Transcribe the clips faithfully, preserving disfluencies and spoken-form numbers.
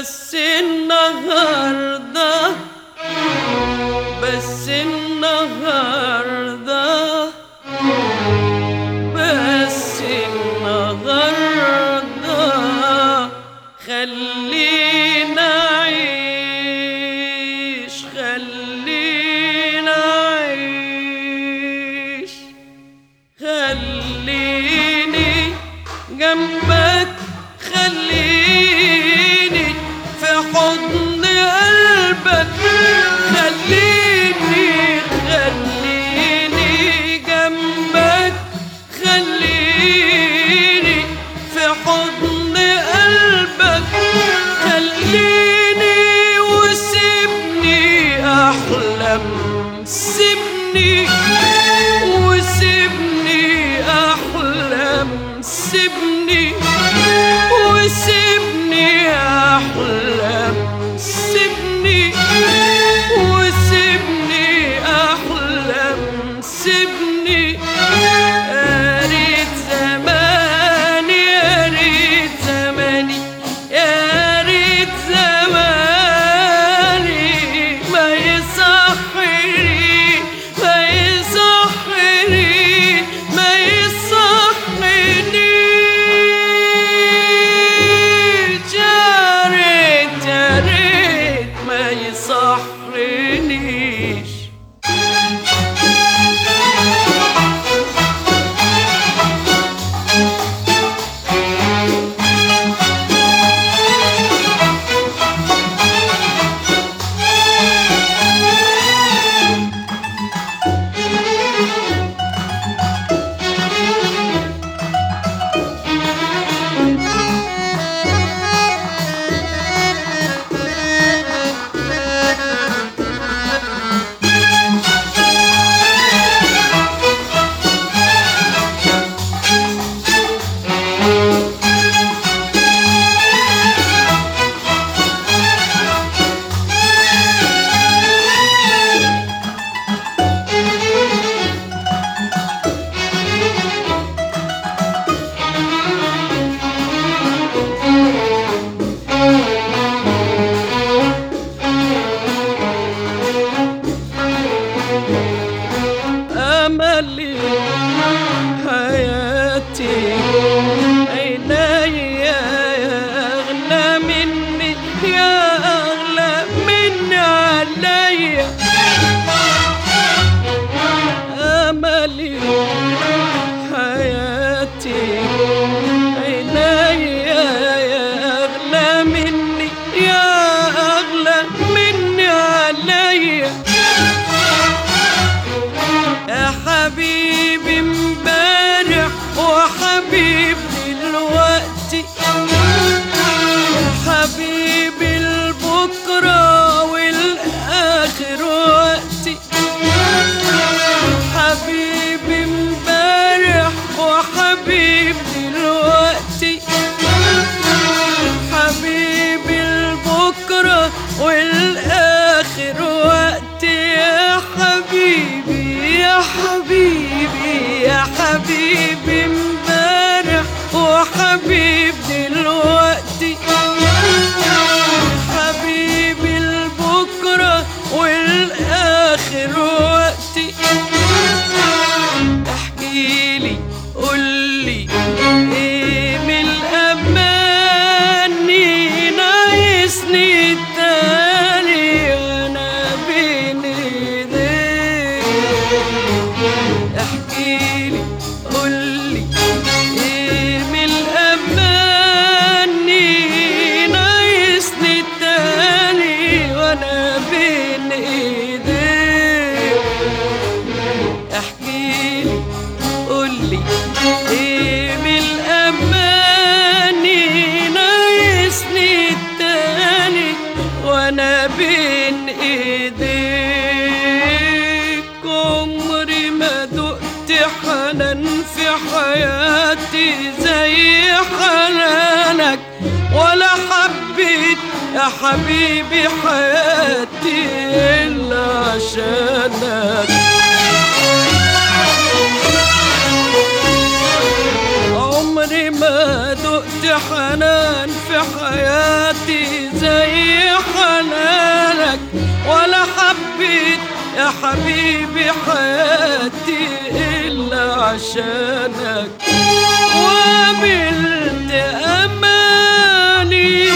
بس النهارده بس النهارده بس النهارده خلينا عيش خلينا عيش خليني جنبك خليني في حضن قلبك خليني خليني جنبك خليني في حضن قلبك خليني وسيبني أحلم سيبني وسيبني أحلم سيبني وسيبني أحلم سيبني وسيبني أحلم سيبني يا ريت زماني يا ريت زماني يا ريت زماني ما يصحني ما يصحني ما يصحني يا ريت يا ريت ما يصحنيش أملي حياتي عيني يا أغلى مني يا أغلى مني عليا أملي حياتي عيني يا أغلى مني يا أغلى مني عليا يا حبيبي امبارح وحبيبي دلوقتي يا حبيبي البكرة والآخر وقتي حبيبي امبارح وحبيبي دلوقتي حبيبي البكرة والآخر وقتي يا حبيبي يا حبيبي يا حبيبي امبارح وحبيب دلوقتي حبيبي البكرة والآخر وقتي احكيلي قولي ايه من الأماني ناقصني التاني وانا بين ايديك احكيلي قولي ايه من الأماني ناقصني التاني وانا بين ايديك احكيلي قولي ايه من الأماني ناقصني التاني وانا بين ايديك عمري ما دقت حنان في حياتي زي حنانك ولا حبيت يا حبيبي حياتي إلا عشانك عمري ما دقت حنان في حياتي زي يا حبيبي حياتي إلا عشانك. وقابلت أماني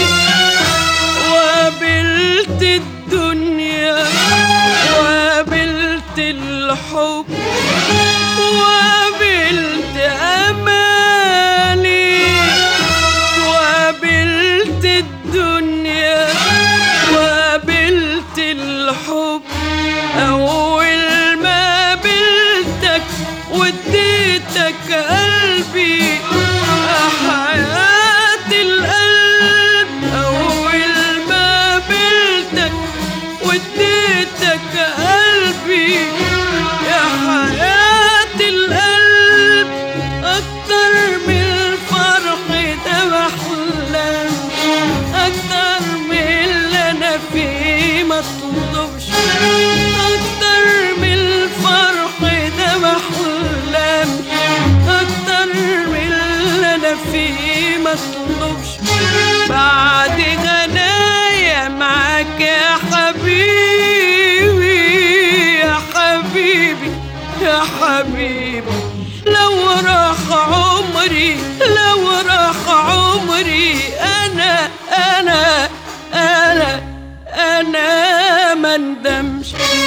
وقابلت الدنيا وقابلت الحب وقابلت أماني وقابلت الدنيا وقابلت الحب. أول ما قابلتك واديتك قلبي حياة القلب. أول ما قابلتك واديتك قلبي يا حياة القلب. أكتر من الفرح ده بحلم، أكتر من اللي أنا فيه مطلوبش. أكتر من الفرح ده بحلم، أكتر من اللي أنا فيه مطلوبش. بعد غنايا معاك يا حبيبي يا حبيبي يا حبيبي. لو راح عمري لو راح عمري أنا أنا أنا أنا ما ندمش.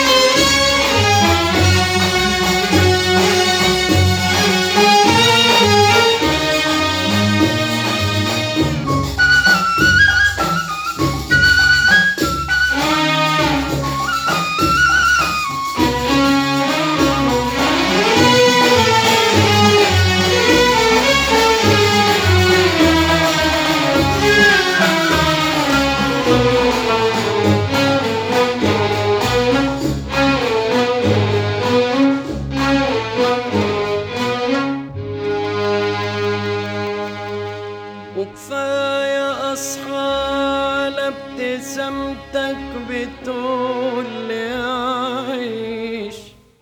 وكفاية أصحى على ابتسامتك بتقول لي عيش.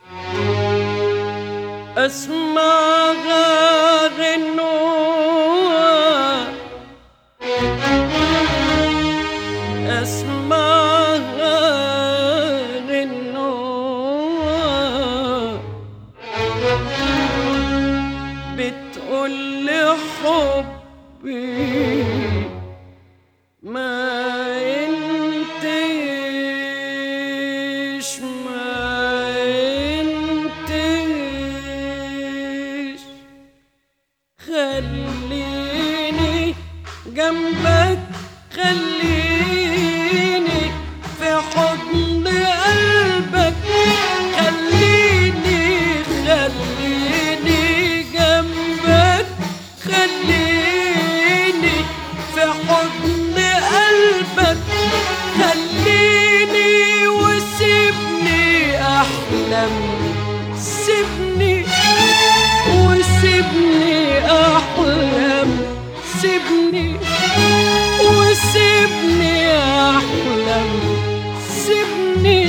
أسمعها غنوة أسمعها غنوة بتقول لي حبي ما ينتهيش ما ينتهيش. خليني جنبك خليني في حضن قلبك. خليني خليني جنبك خليني في حضن قلبك. خليني وسيبني أحلم سيبني وسيبني أحلم سيبني وسيبني أحلم سيبني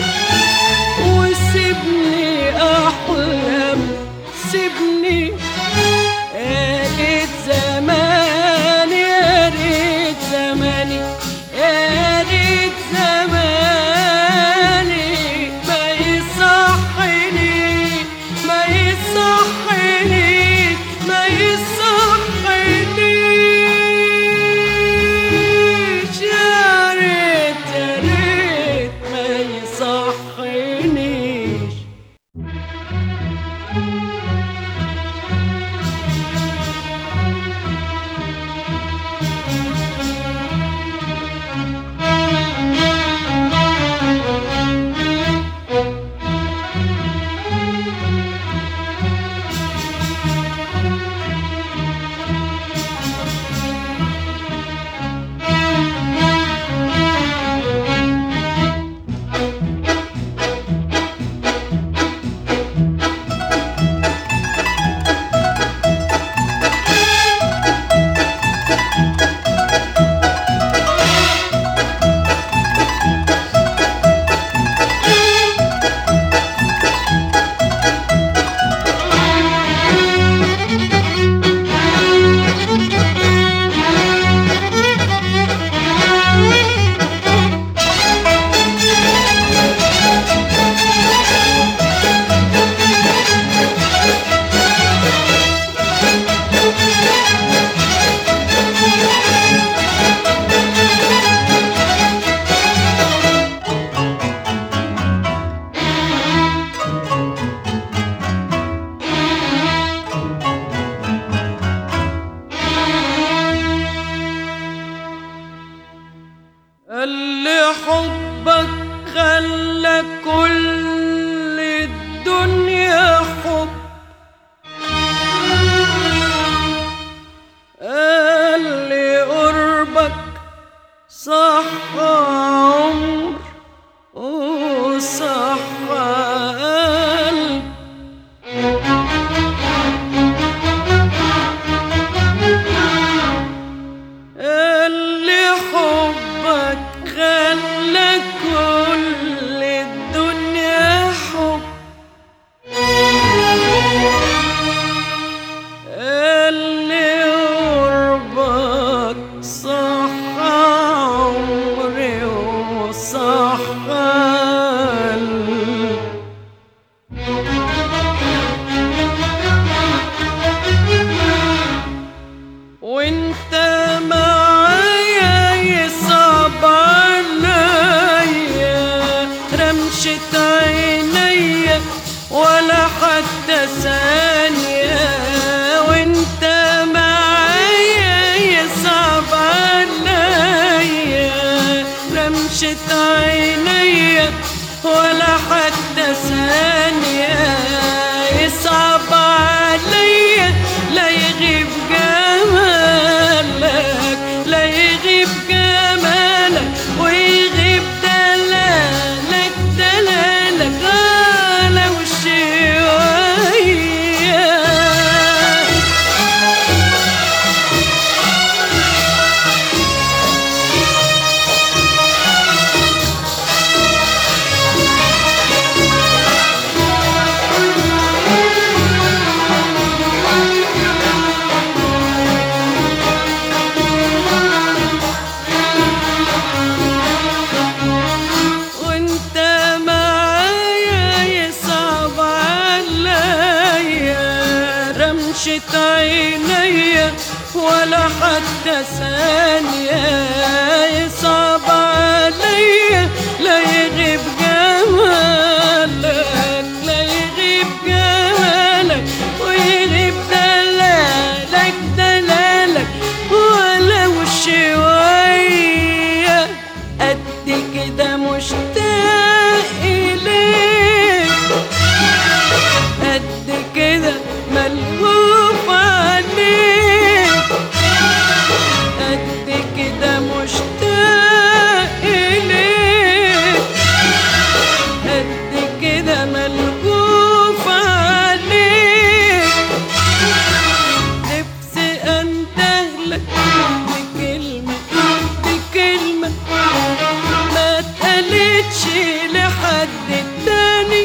وسيبني أحلم سيبني. يا ريت زماني يا ريت زماني يا ريت زماني ما يصحني اللي حبك خلى كل الدنيا حب، اللي قربك صح عمر وصح قلب، اللي حبك خلى كل الدنيا حب، اللي قربك صح عمري وصح قلب، وانت معايا يصعب عليا رمشة عينيا ولا حتى ثانية، وانت معايا يصعب عليا رمشة عينيا ولا حتى ثانية، يصعب عليا لا يغيب جمالك، لا يغيب جمالك ويغيب دلالك، دلالك على وشي. وانت معايا يصعب عليا رمشة عينيا ولا حتى ثانية، يصعب عليا لا يغيب جمالك، لا يغيب جمالك ويغيب دلالك، دلالك ولو شوية، قد كده مشتاق إليك، قد كده ملهوف عليك، قد كده مشتاق إليك، قد كده ملهوف عليك، نفسي أندهلك بكلمة، بكلمة ما اتقالتش لحد تاني،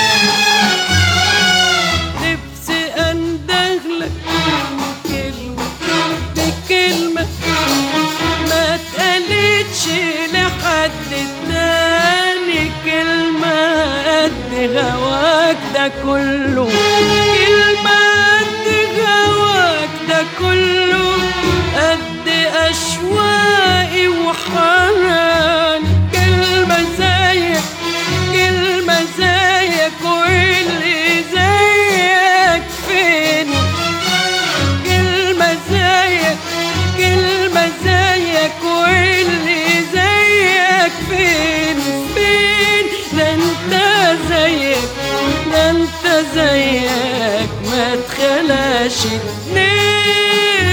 نفسي أندهلك بكلمة، بكلمة ما اتقالتش لحد تاني، كلمة قد هواك ده كله، كلمة قد هواك ده كله، قد أشواقي وحناني، كلمة زيك، كلمة زيك واللي زيك فين، كلمة زيك، كلمة زيك واللي زيك فين، فين ده انت زيك، ده انت زيك ما تخلاش اتنين.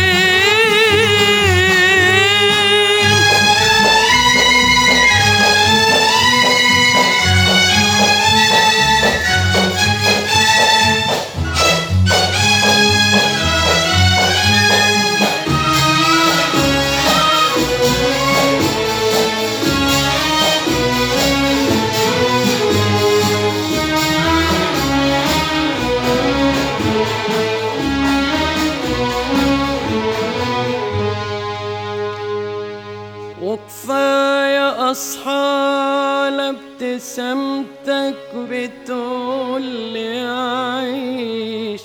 وكفاية أصحى لابتسامتك بتقولي عيش،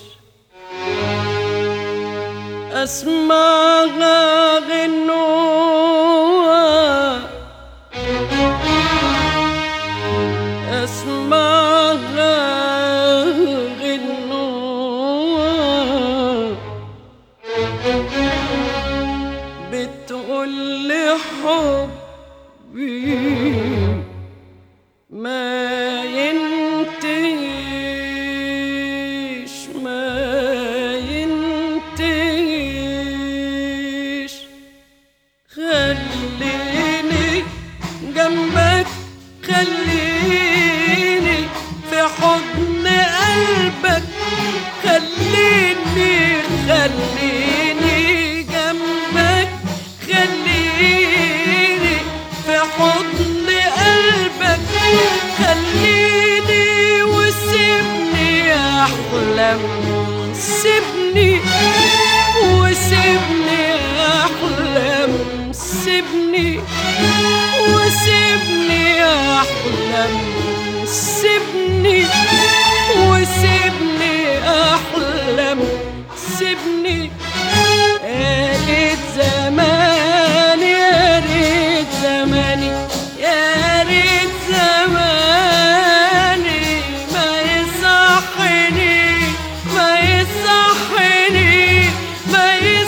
أسمعها غنوة، أسمعها غنوة، بتقولي حب حبي ما ينتهيش ما ينتهيش. خليني جنبك، خليني في حضن قلبك، خليني خليني جنبك، خليني في حضن قلبك، خليني وسيبني أحلم، سيبني وسيبني أحلم، سيبني وسيبني أحلم، سيبني وسيبني أحلم، سيبني. يا ريت زماني، يا ريت زماني، يا ريت زماني ما يصحني، ما يصحني، ما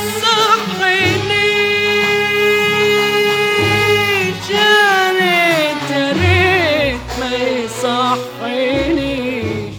يصحنيش. يا ريت يا ريت ما يصحنيش.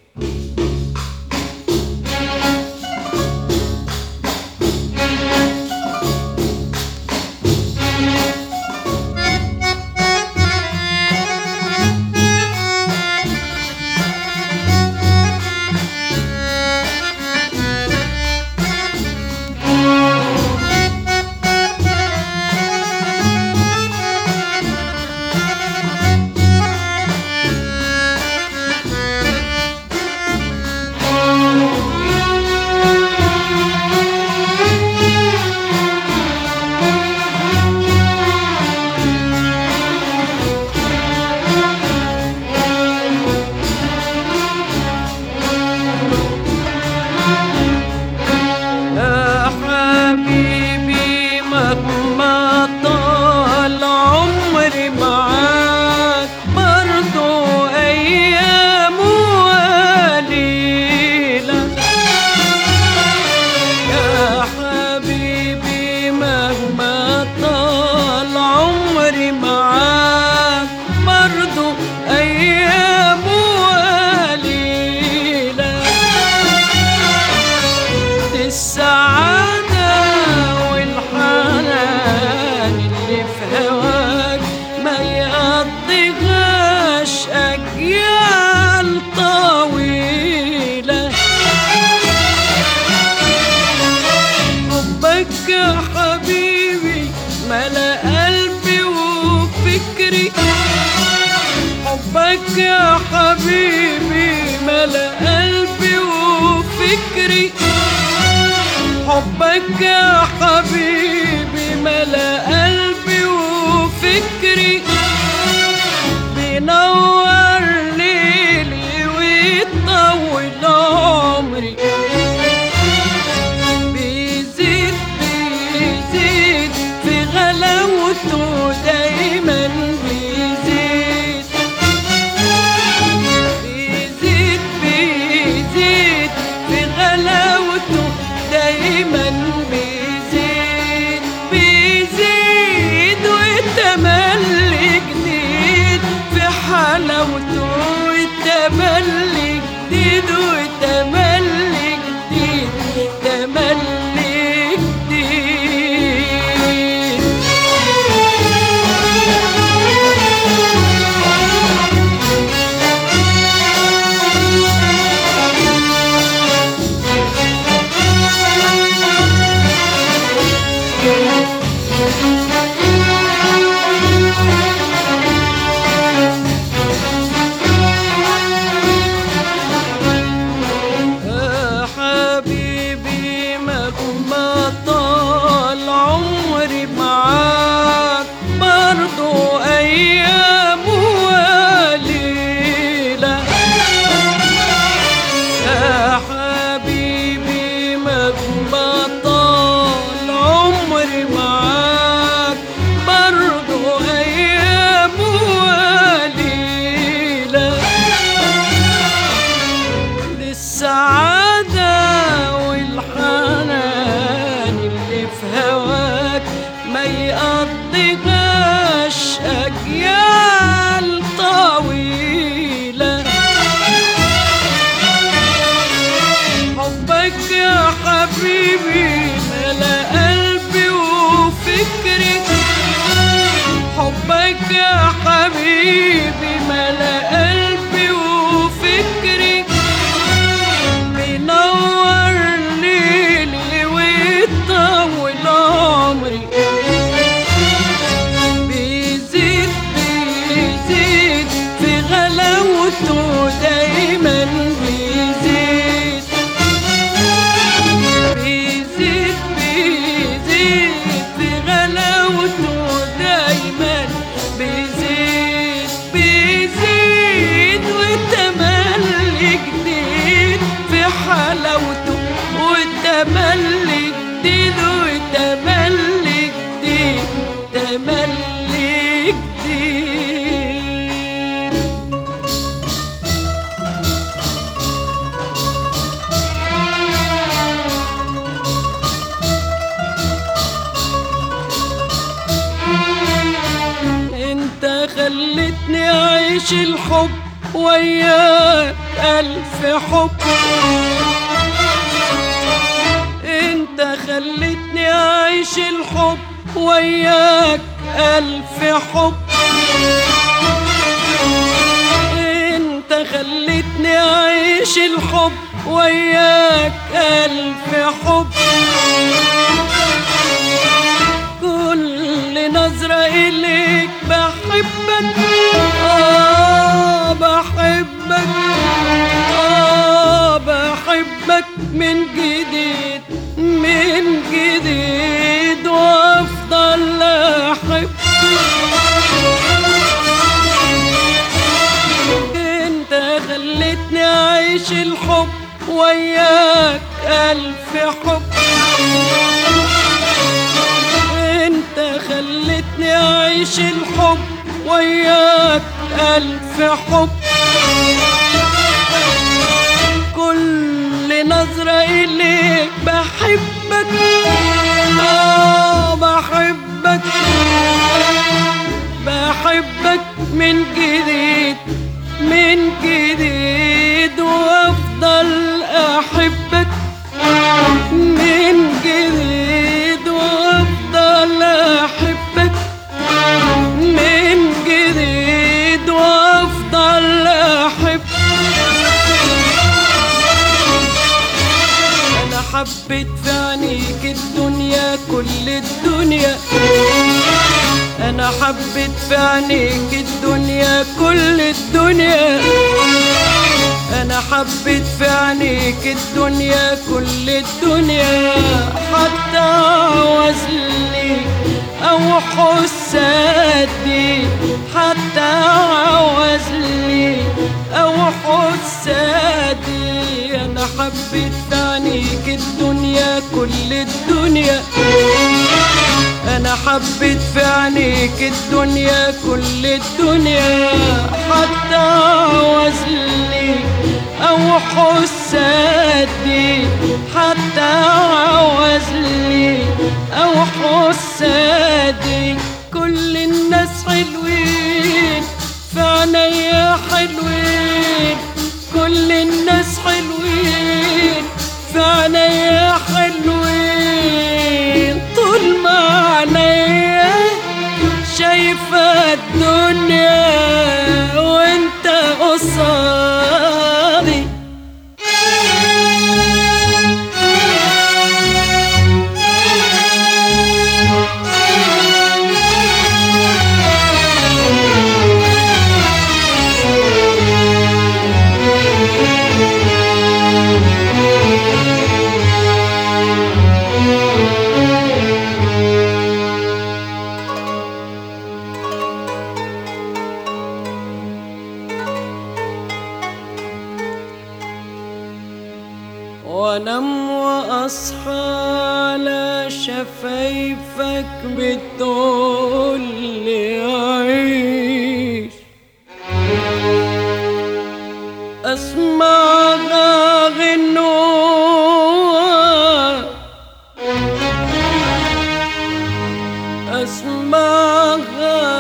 السعادة والحنان اللي في هواك ما يقضيهاش أجيال طويلة. حبك يا حبيبي ملا قلبي وفكري، حبك يا حبيبي ملا قلبي وفكري، حبك يا حبيبي ملا قلبي وفكري، بينور ليلي ويطول عمري، بيزيد بيزيد في غلاوته دايما بيزيد، بيزيد بيزيد في غلاوته دايما بيزيد، بيزيد والتملي جديد في حلاوته، والتملي جديد والتملي جديد، تملي جديد. ما يقضيها عاش أجيال طويلة. حبك يا حبيبي ملا قلبي وفكري، حبك يا حبيبي ملا قلبي وفكري، بينور ليلي ويطول عمري، بيزيد بيزيد في غلاوته دايما بيزيد، بيزيد بيزيد في غلاوته دايما بيزيد، بيزيد وتملي جديد في حلاوته، وتملي جديد وتملي جديد تملي جديد. انت خلتني اعيش الحب وياك الف حب، انت خلتني اعيش الحب وياك الف حب، انت خلتني اعيش الحب وياك الف حب، كل نظرة إليك بحبك، آه بحبك، آه بحبك من جديد من جديد وأفضل أحب. أنت خلتني أعيش الحب وياك ألف حب، انت خلتني اعيش الحب وياك الف حب، كل نظرة اليك بحبك، اه بحبك، بحبك من جديد من جديد وافضل احبك من جديد وافضل احبك من جديد وافضل احبك. انا حبيت في عينيك الدنيا كل الدنيا، انا حبيت في عينيك الدنيا كل الدنيا، انا حبيت في عينيك الدنيا كل الدنيا، حتى عوزلي او حسادي، حتى عوزلي او حسادي، انا حبيت في عينيك الدنيا كل الدنيا، انا حبيت في عينيك الدنيا كل الدنيا، حتى عوزلي او حسادي، حتى عوزلي او حسادي، كل الناس حلوين في عينيا حلوين، كل الناس حلوين في عينيا حلوين، طول ما عينيا شايفة الدنيا وانت قصادي. وانام واصحى على شفايفك بتقولي عيش، اسمعها غنوة اسمعها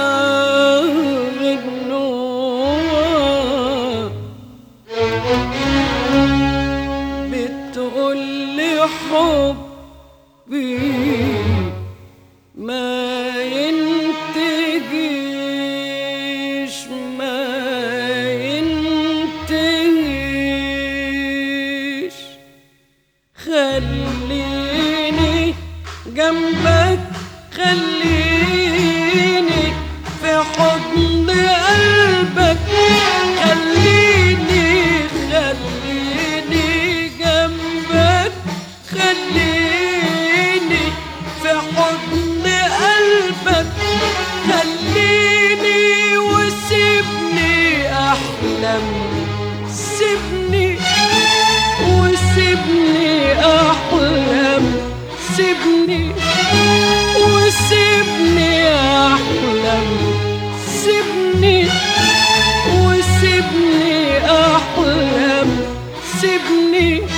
سيبني وسيبني أحلم، سيبني وسيبني أحلم، سيبني